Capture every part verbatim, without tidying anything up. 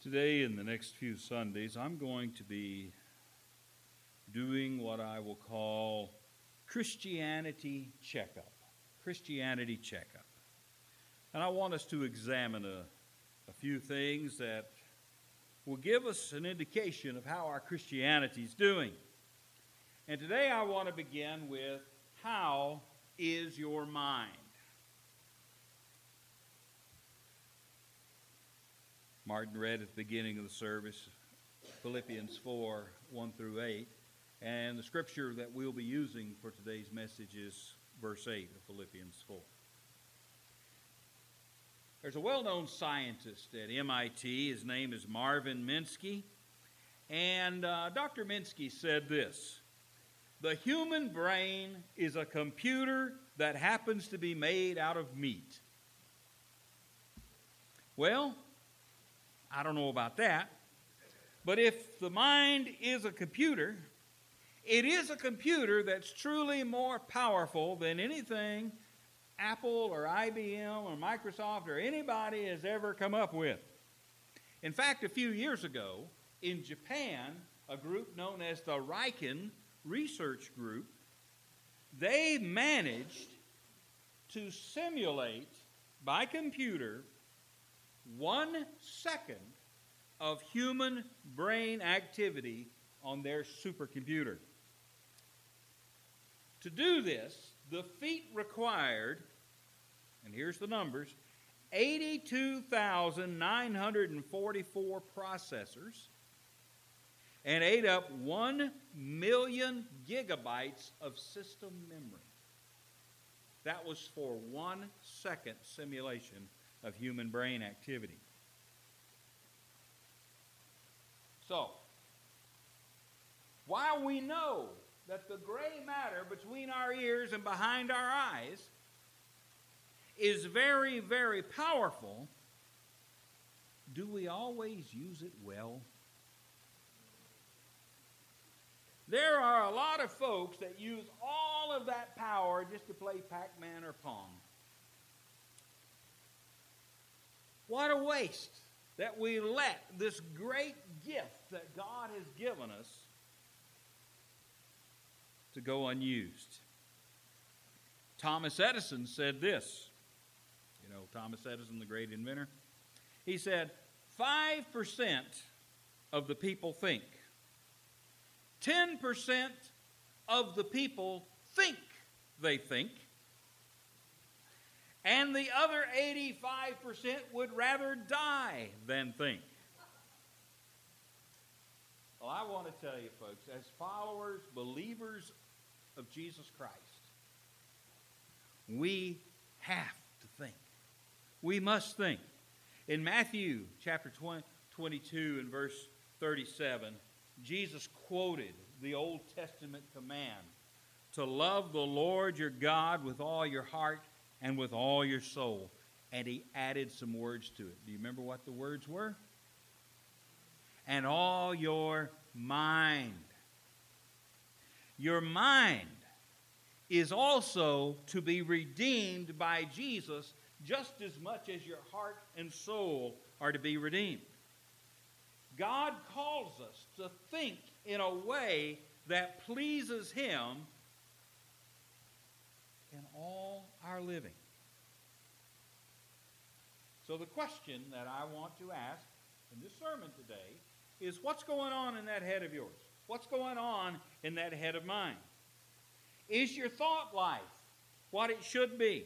Today and the next few Sundays, I'm going to be doing what I will call Christianity checkup. Christianity checkup. And I want us to examine a, a few things that will give us an indication of how our Christianity is doing. And today I want to begin with, how is your mind? Martin read at the beginning of the service Philippians four, one through eight. And the scripture that we'll be using for today's message is verse eight of Philippians four. There's a well-known scientist at M I T. His name is Marvin Minsky. And uh, Doctor Minsky said this: the human brain is a computer that happens to be made out of meat. Well, I don't know about that, but if the mind is a computer, it is a computer that's truly more powerful than anything Apple or I B M or Microsoft or anybody has ever come up with. In fact, a few years ago, in Japan, a group known as the Riken Research Group, they managed to simulate by computer one second of human brain activity on their supercomputer. To do this, the feat required, and here's the numbers, eighty-two thousand nine hundred forty-four processors and ate up one million gigabytes of system memory. That was for one second simulation of human brain activity. So, while we know that the gray matter between our ears and behind our eyes is very, very powerful, do we always use it well? There are a lot of folks that use all of that power just to play Pac-Man or Pong. What a waste that we let this great gift that God has given us to go unused. Thomas Edison said this. You know, Thomas Edison, the great inventor. He said, five percent of the people think. ten percent of the people think they think. And the other eighty-five percent would rather die than think. Well, I want to tell you, folks, as followers, believers of Jesus Christ, we have to think. We must think. In Matthew chapter twenty-two and verse thirty-seven, Jesus quoted the Old Testament command to love the Lord your God with all your heart and with all your soul. And he added some words to it. Do you remember what the words were? And all your mind. Your mind is also to be redeemed by Jesus just as much as your heart and soul are to be redeemed. God calls us to think in a way that pleases Him in all our living. So the question that I want to ask in this sermon today is, what's going on in that head of yours? What's going on in that head of mine? Is your thought life what it should be?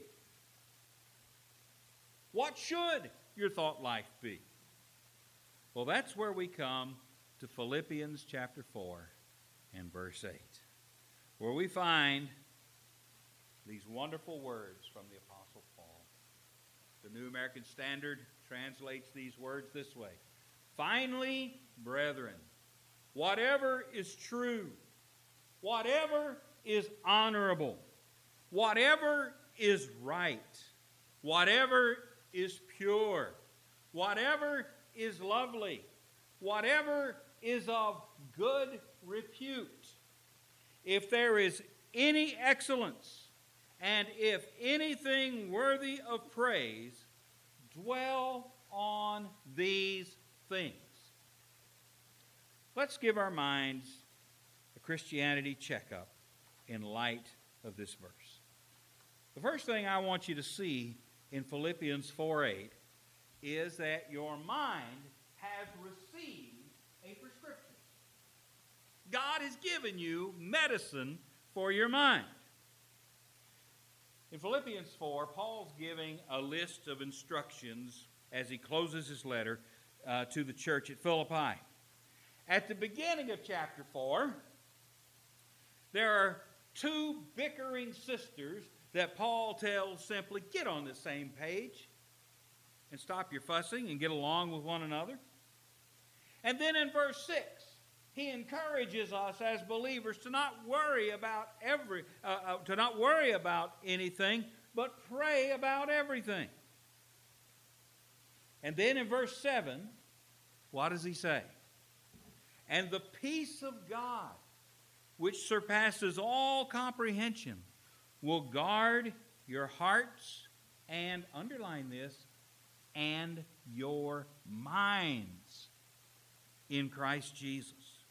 What should your thought life be? Well, that's where we come to Philippians chapter four and verse eight, where we find these wonderful words from the Apostle Paul. The New American Standard translates these words this way: finally, brethren, whatever is true, whatever is honorable, whatever is right, whatever is pure, whatever is lovely, whatever is of good repute, if there is any excellence, and if anything worthy of praise, dwell on these things. let's give our minds a Christianity checkup in light of this verse. The first thing I want you to see in Philippians four eight is that your mind has received a prescription. God has given you medicine for your mind. In Philippians four, Paul's giving a list of instructions as he closes his letter uh, to the church at Philippi. At the beginning of chapter four, there are two bickering sisters that Paul tells simply, get on the same page and stop your fussing and get along with one another. And then in verse six, he encourages us as believers to not worry about every, uh, uh, to not worry about anything, but pray about everything. And then in verse seven, what does he say? And the peace of God, which surpasses all comprehension, will guard your hearts and, underline this, and your minds in Christ Jesus.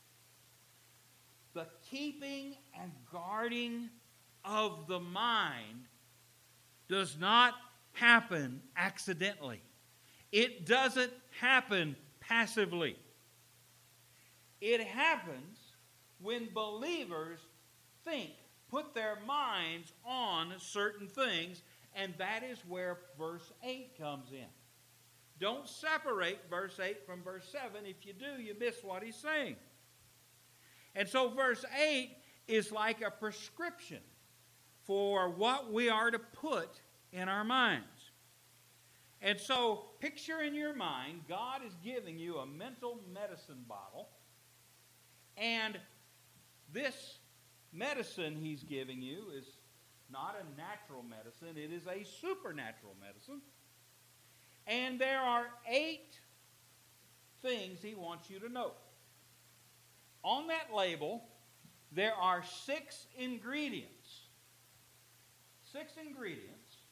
The keeping and guarding of the mind does not happen accidentally. It doesn't happen passively. It happens when believers think, put their minds on certain things, and that is where verse eight comes in. Don't separate verse eight from verse seven. If you do, you miss what he's saying. And so verse eight is like a prescription for what we are to put in our minds. And so picture in your mind, God is giving you a mental medicine bottle, and this medicine he's giving you is not a natural medicine. It is a supernatural medicine. And there are eight things he wants you to know. On that label, there are six ingredients. Six ingredients.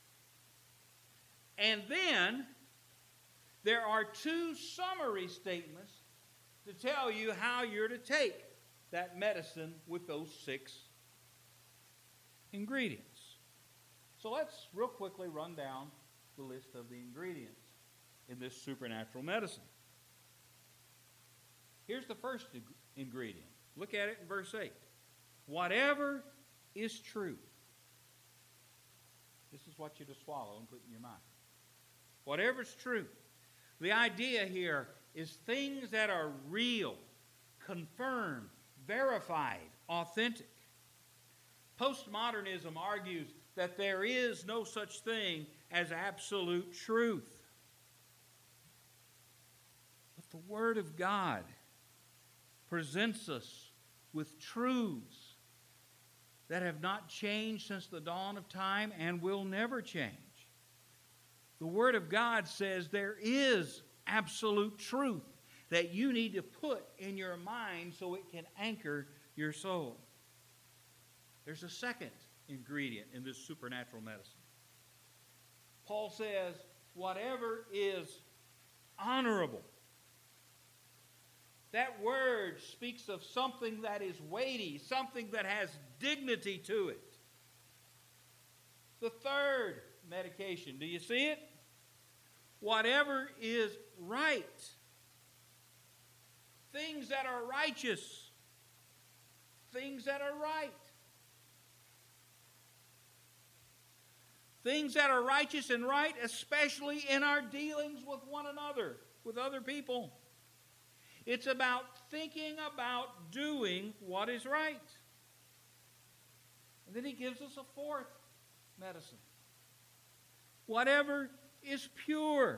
And then there are two summary statements to tell you how you're to take that medicine with those six ingredients. So let's real quickly run down the list of the ingredients in this supernatural medicine. Here's the first ingredient. Look at it in verse eight. Whatever is true. This is what you're to swallow and put in your mind. Whatever's true. The idea here is things that are real, confirmed, verified, authentic. Postmodernism argues that there is no such thing as absolute truth. But the Word of God presents us with truths that have not changed since the dawn of time and will never change. The Word of God says there is absolute truth that you need to put in your mind so it can anchor your soul. There's a second ingredient in this supernatural medicine. Paul says, whatever is honorable. That word speaks of something that is weighty, something that has dignity to it. The third medication, do you see it? Whatever is right. Things that are righteous. Things that are right. Things that are righteous and right, especially in our dealings with one another, with other people. It's about thinking about doing what is right. And then he gives us a fourth medicine. Whatever is pure.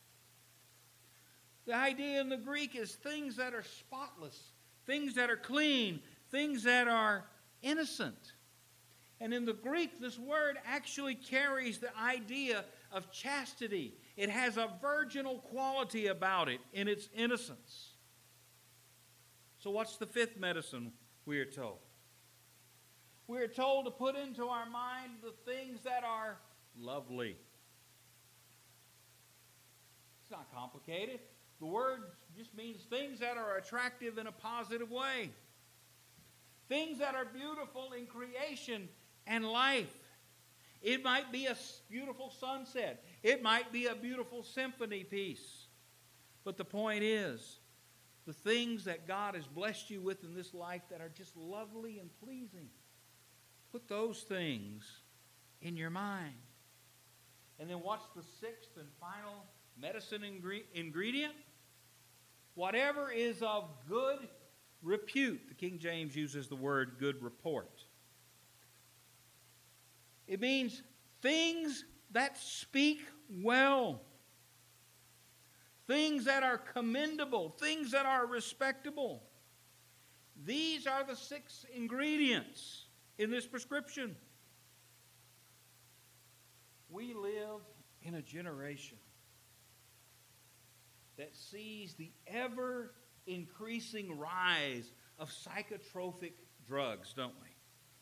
The idea in the Greek is things that are spotless, things that are clean, things that are innocent. And in the Greek, this word actually carries the idea of chastity. It has a virginal quality about it in its innocence. So what's the fifth medicine we are told? We are told to put into our mind the things that are lovely. It's not complicated. The word just means things that are attractive in a positive way. Things that are beautiful in creation and life. It might be a beautiful sunset. It might be a beautiful symphony piece. But the point is, the things that God has blessed you with in this life that are just lovely and pleasing, put those things in your mind. And then what's the sixth and final medicine ingre- ingredient? Whatever is of good repute. The King James uses the word good report. It means things that speak well. Things that are commendable. Things that are respectable. These are the six ingredients in this prescription. We live in a generation that sees the ever-increasing rise of psychotropic drugs, don't we?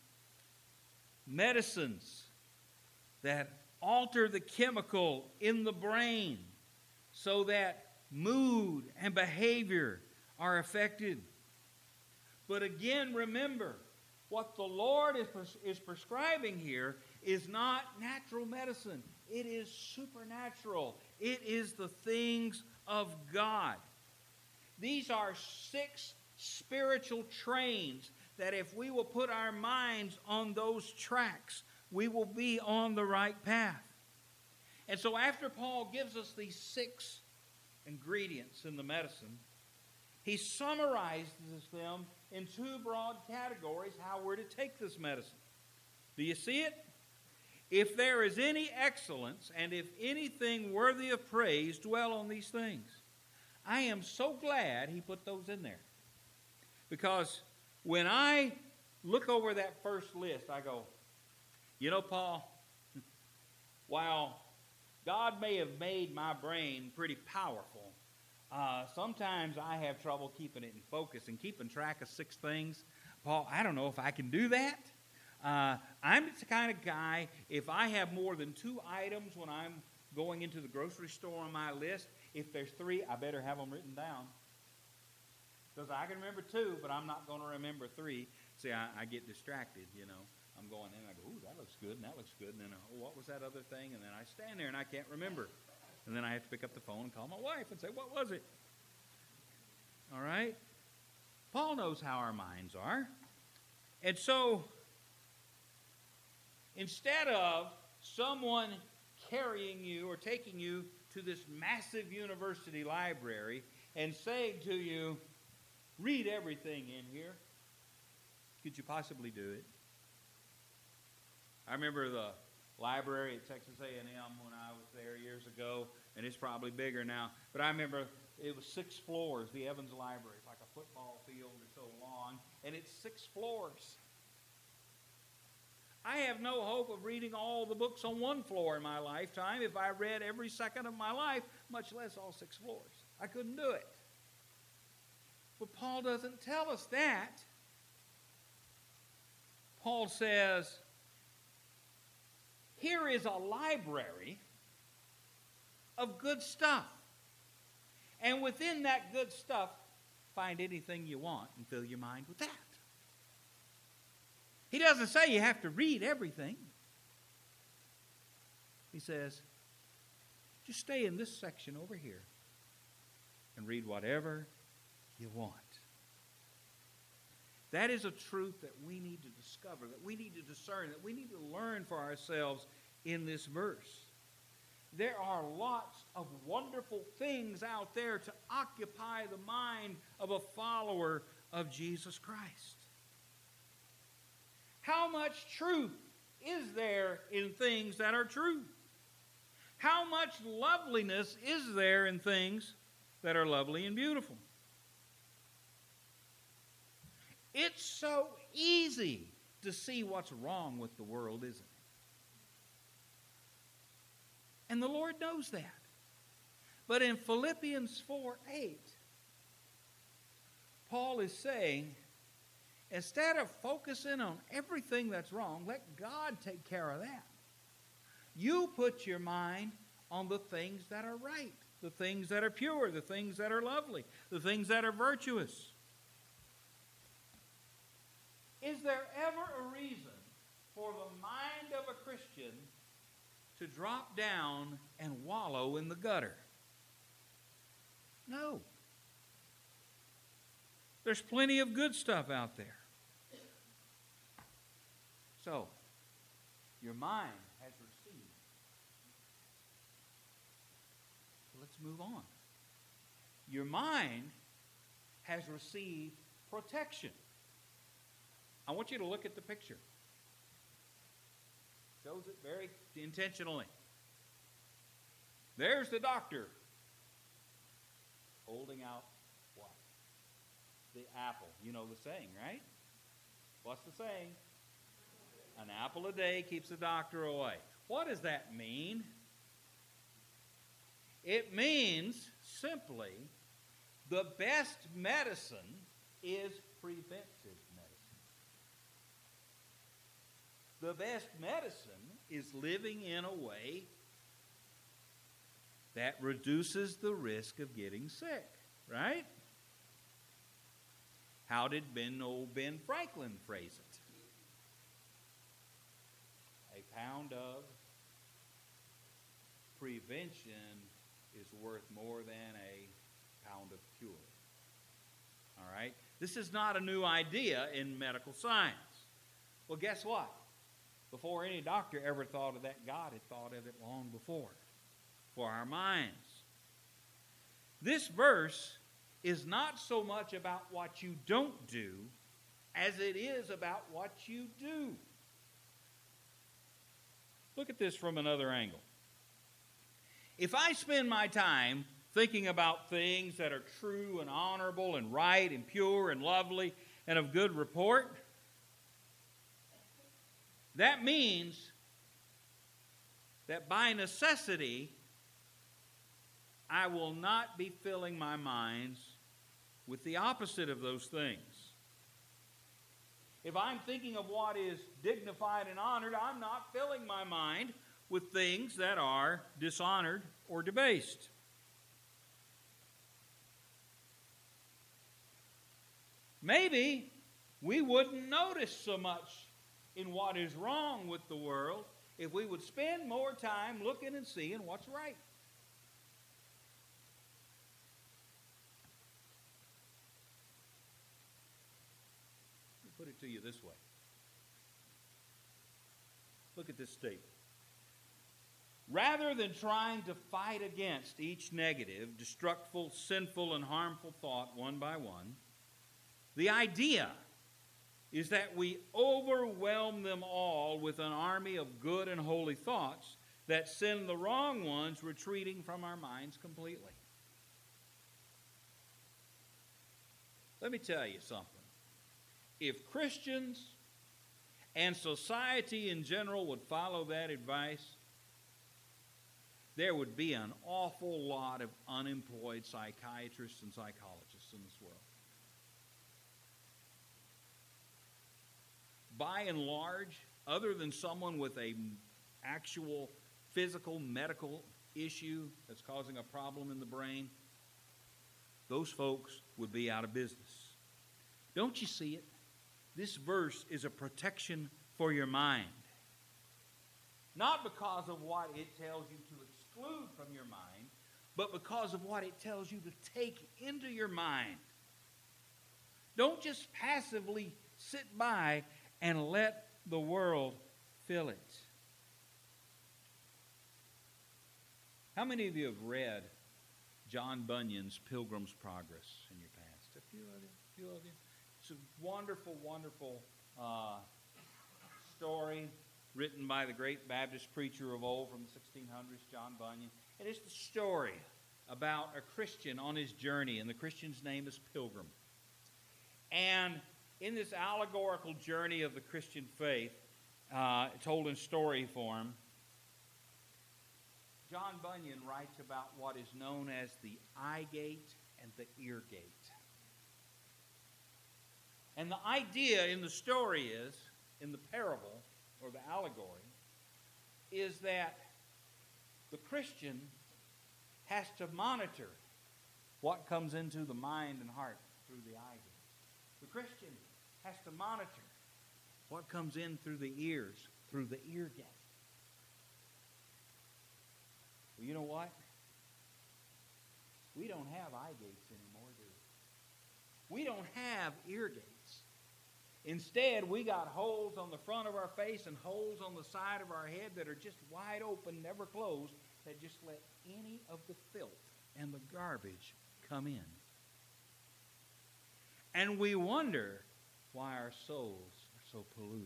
Medicines that alter the chemical in the brain so that mood and behavior are affected. But again, remember, what the Lord is, pres- is prescribing here is not natural medicine. It is supernatural. It is the things of God. These are six spiritual trains that if we will put our minds on those tracks, we will be on the right path. And so after Paul gives us these six ingredients in the medicine, he summarizes them in two broad categories how we're to take this medicine. Do you see it? If there is any excellence and if anything worthy of praise, dwell on these things. I am so glad he put those in there. Because when I look over that first list, I go, you know, Paul, while God may have made my brain pretty powerful, uh, sometimes I have trouble keeping it in focus and keeping track of six things. Paul, I don't know if I can do that. Uh, I'm the kind of guy, if I have more than two items when I'm going into the grocery store on my list, if there's three, I better have them written down. Because I can remember two, but I'm not going to remember three. See, I, I get distracted, you know. I'm going in and I go, ooh, that looks good, and that looks good. And then, oh, what was that other thing? And then I stand there and I can't remember. And then I have to pick up the phone and call my wife and say, what was it? All right? Paul knows how our minds are. And so, instead of someone carrying you or taking you to this massive university library and saying to you, read everything in here, could you possibly do it? I remember the library at Texas A and M when I was there years ago, and it's probably bigger now. But I remember it was six floors, the Evans Library. It's like a football field or so long, and it's six floors. I have no hope of reading all the books on one floor in my lifetime if I read every second of my life, much less all six floors. I couldn't do it. But Paul doesn't tell us that. Paul says, here is a library of good stuff. And within that good stuff, find anything you want and fill your mind with that. He doesn't say you have to read everything. He says, just stay in this section over here and read whatever you want. That is a truth that we need to discover, that we need to discern, that we need to learn for ourselves in this verse. There are lots of wonderful things out there to occupy the mind of a follower of Jesus Christ. How much truth is there in things that are true? How much loveliness is there in things that are lovely and beautiful? It's so easy to see what's wrong with the world, isn't it? And the Lord knows that. But in Philippians four eight, Paul is saying, instead of focusing on everything that's wrong, let God take care of that. You put your mind on the things that are right, the things that are pure, the things that are lovely, the things that are virtuous. Is there ever a reason for the mind of a Christian to drop down and wallow in the gutter? No. There's plenty of good stuff out there. So, your mind has received. So let's move on. Your mind has received protection. I want you to look at the picture. Shows it very intentionally. There's the doctor holding out what? The apple. You know the saying, right? What's the saying? An apple a day keeps the doctor away. What does that mean? It means simply the best medicine is preventive medicine. The best medicine is living in a way that reduces the risk of getting sick, right? How did Ben, old Ben Franklin phrase it? A pound of prevention is worth more than a pound of cure. All right? This is not a new idea in medical science. Well, guess what? Before any doctor ever thought of that, God had thought of it long before for our minds. This verse is not so much about what you don't do as it is about what you do. Look at this from another angle. If I spend my time thinking about things that are true and honorable and right and pure and lovely and of good report, that means that by necessity, I will not be filling my minds with the opposite of those things. If I'm thinking of what is dignified and honored, I'm not filling my mind with things that are dishonored or debased. Maybe we wouldn't notice so much in what is wrong with the world if we would spend more time looking and seeing what's right. Let me put it to you this way. Look at this statement. Rather than trying to fight against each negative, destructive, sinful, and harmful thought one by one, the idea is that we overwhelm them all with an army of good and holy thoughts that send the wrong ones retreating from our minds completely. Let me tell you something. If Christians and society in general would follow that advice, there would be an awful lot of unemployed psychiatrists and psychologists in this world. By and large, other than someone with an actual physical medical issue that's causing a problem in the brain, those folks would be out of business. Don't you see it? This verse is a protection for your mind. Not because of what it tells you to exclude from your mind, but because of what it tells you to take into your mind. Don't just passively sit by and let the world fill it. How many of you have read John Bunyan's Pilgrim's Progress in your past? A few of you. A few of you. It's a wonderful, wonderful uh, story written by the great Baptist preacher of old from the sixteen hundreds, John Bunyan. And it's the story about a Christian on his journey, and the Christian's name is Pilgrim. And in this allegorical journey of the Christian faith, uh, told in story form, John Bunyan writes about what is known as the eye gate and the ear gate. And the idea in the story is, in the parable or the allegory, is that the Christian has to monitor what comes into the mind and heart through the eye gates. The Christian has to monitor what comes in through the ears, through the ear gate. Well, you know what? We don't have eye gates anymore, do we? We don't have ear gates. Instead, we got holes on the front of our face and holes on the side of our head that are just wide open, never closed, that just let any of the filth and the garbage come in. And we wonder why our souls are so polluted.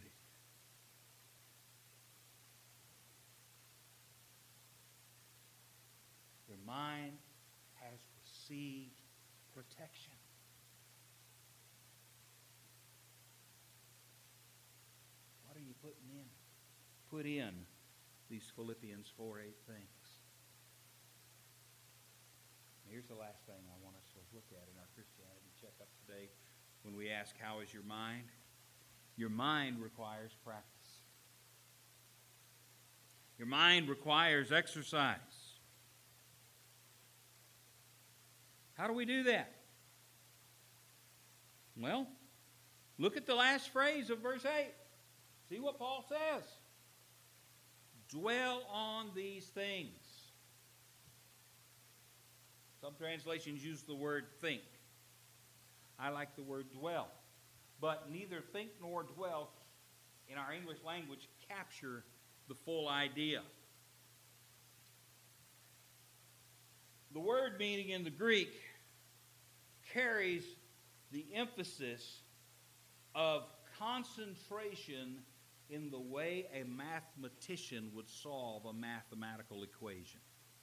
Your mind has received protection. What are you putting in? Put in these Philippians four eight things. Here's the last thing I want us to look at in our Christianity checkup today when we ask, how is your mind? Your mind requires practice. Your mind requires exercise. How do we do that? Well, look at the last phrase of verse eight. See what Paul says. Dwell on these things. Some translations use the word think. I like the word dwell. But neither think nor dwell in our English language capture the full idea. The word meaning in the Greek carries the emphasis of concentration in the way a mathematician would solve a mathematical equation.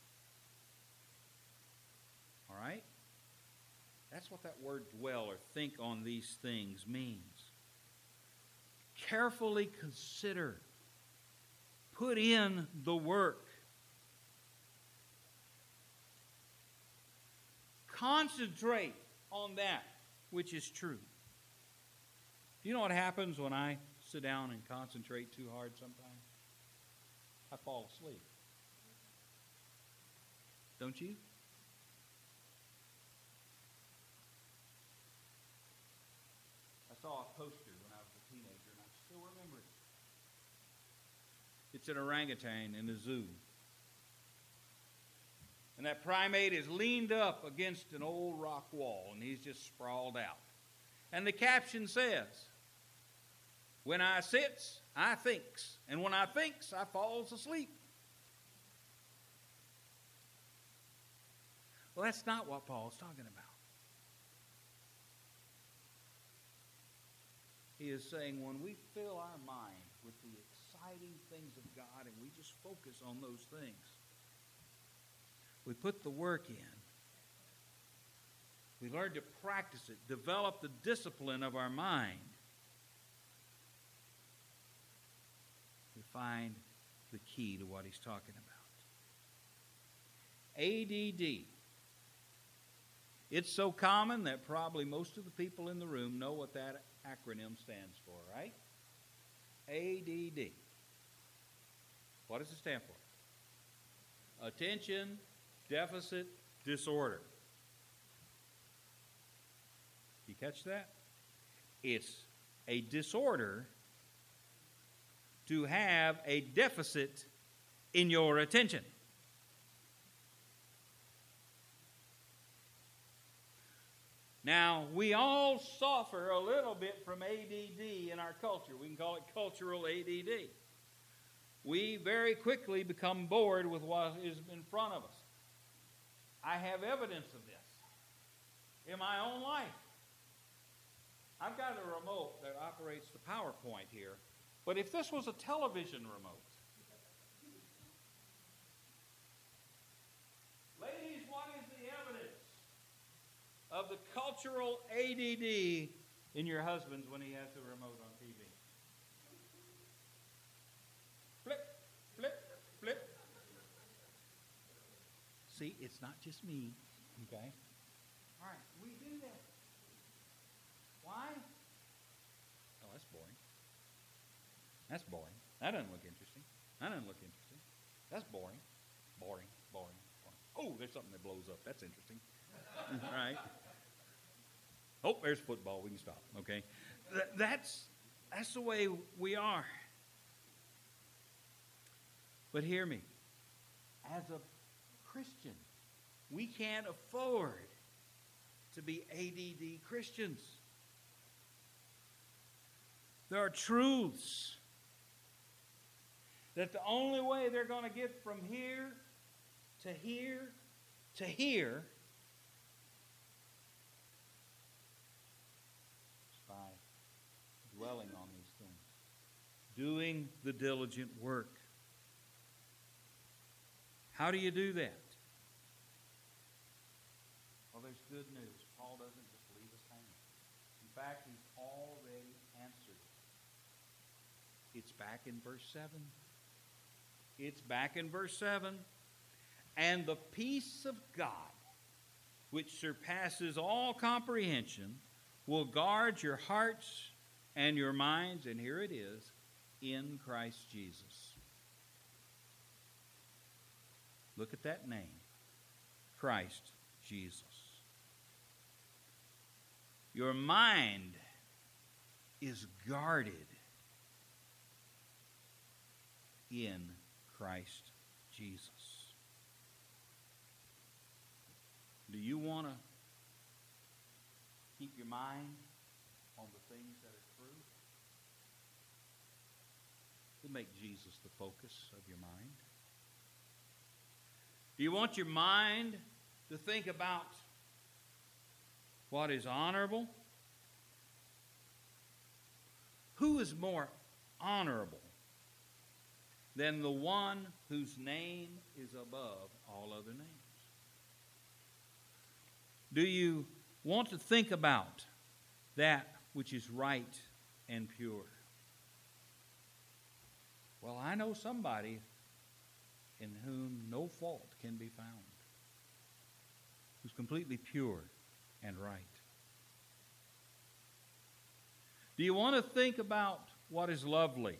All right? That's what that word dwell or think on these things means. Carefully consider. Put in the work. Concentrate on that which is true. Do you know what happens when I sit down and concentrate too hard sometimes? I fall asleep. Don't you? I saw a poster when I was a teenager, and I still remember it. It's an orangutan in a zoo. And that primate is leaned up against an old rock wall, and he's just sprawled out. And the caption says, when I sits, I thinks. And when I thinks, I falls asleep. Well, that's not what Paul's talking about. He is saying when we fill our mind with the exciting things of God and we just focus on those things, we put the work in. We learn to practice it, develop the discipline of our mind. We find the key to what he's talking about. A D D. It's so common that probably most of the people in the room know what that acronym stands for, right? A D D. What does it stand for? Attention Deficit Disorder. You catch that? It's a disorder to have a deficit in your attention. Now, we all suffer a little bit from A D D in our culture. We can call it cultural A D D. We very quickly become bored with what is in front of us. I have evidence of this in my own life. I've got a remote that operates the PowerPoint here, but if this was a television remote, ladies, what is the evidence of the cultural A D D in your husband when he has the remote on T V? Flip, flip, flip. See, it's not just me, okay? All right, we do that. Why? Oh, that's boring. That's boring. That doesn't look interesting. That doesn't look interesting. That's boring. Boring, boring, boring. Oh, there's something that blows up. That's interesting. Right? Oh, there's football. We can stop. Okay? Th- that's, that's the way we are. But hear me. As a Christian, we can't afford to be A D D Christians. There are truths that the only way they're going to get from here to here to here is by dwelling on these things, doing the diligent work. How do you do that? Well, there's good news. Paul doesn't just leave us hanging. In fact, he's already answered it. It's back in verse seven. It's back in verse seven. And the peace of God, which surpasses all comprehension, will guard your hearts and your minds, and here it is, in Christ Jesus. Look at that name, Christ Jesus. Your mind is guarded in Christ Jesus. Do you want to keep your mind on the things that are true? Then make Jesus the focus of your mind. Do you want your mind to think about what is honorable? Who is more honorable than the one whose name is above all other names? Do you want to think about that which is right and pure? Well, I know somebody in whom no fault can be found, who's completely pure and right. Do you want to think about what is lovely?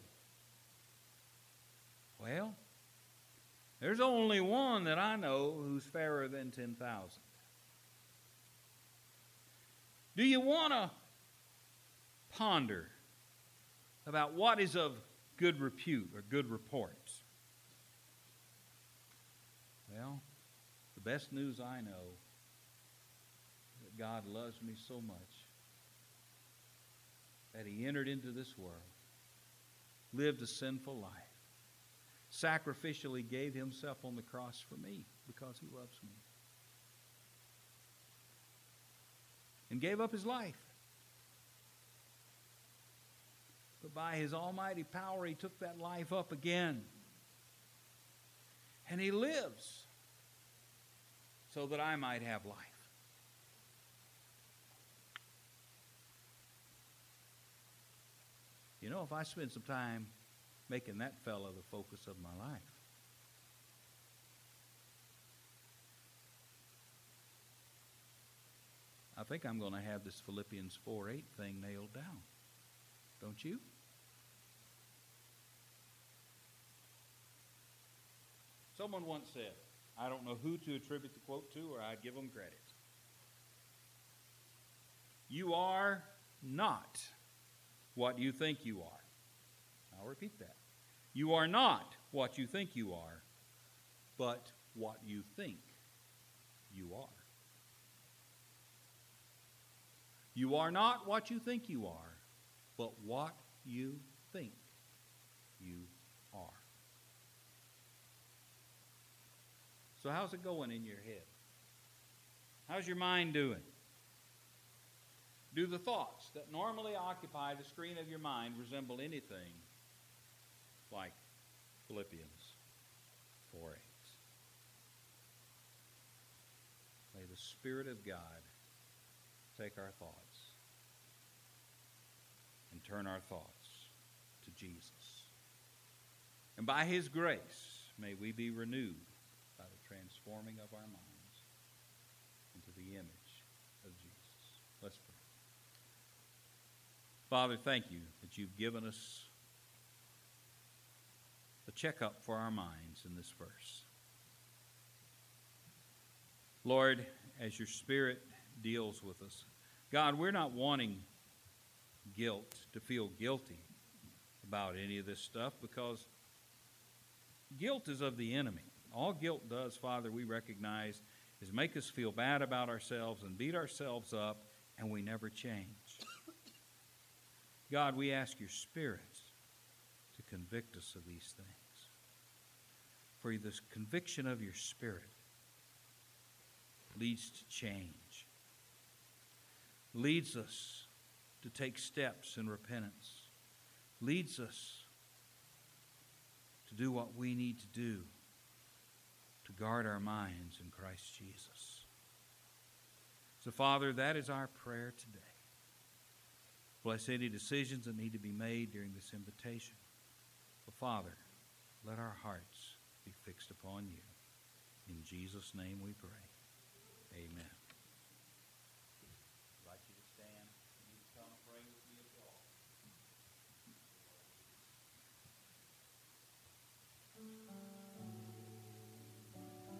Well, there's only one that I know who's fairer than ten thousand. Do you want to ponder about what is of good repute or good report? Well, the best news I know is that God loves me so much that He entered into this world, lived a sinful life, sacrificially gave Himself on the cross for me because He loves me, and gave up His life. But by His almighty power, He took that life up again. And He lives so that I might have life. You know, if I spend some time making that fellow the focus of my life, I think I'm going to have this Philippians four eight thing nailed down. Don't you? Someone once said, I don't know who to attribute the quote to, or I'd give them credit. You are not what you think you are. I'll repeat that. You are not what you think you are, but what you think you are. You are not what you think you are, but what you think you are. So how's it going in your head? How's your mind doing? Do the thoughts that normally occupy the screen of your mind resemble anything like Philippians four eight? May the Spirit of God take our thoughts and turn our thoughts to Jesus. And by His grace, may we be renewed by the transforming of our minds into the image of Jesus. Let's pray. Father, thank you that you've given us a checkup for our minds in this verse. Lord, as your Spirit deals with us, God, we're not wanting guilt, to feel guilty about any of this stuff, because guilt is of the enemy. All guilt does, Father, we recognize, is make us feel bad about ourselves and beat ourselves up, and we never change. God, we ask your Spirit to convict us of these things. For this conviction of your Spirit leads to change, leads us to take steps in repentance, leads us to do what we need to do to guard our minds in Christ Jesus. So, Father, that is our prayer today. Bless any decisions that need to be made during this invitation. But, Father, let our hearts be fixed upon you. In Jesus' name we pray. Amen.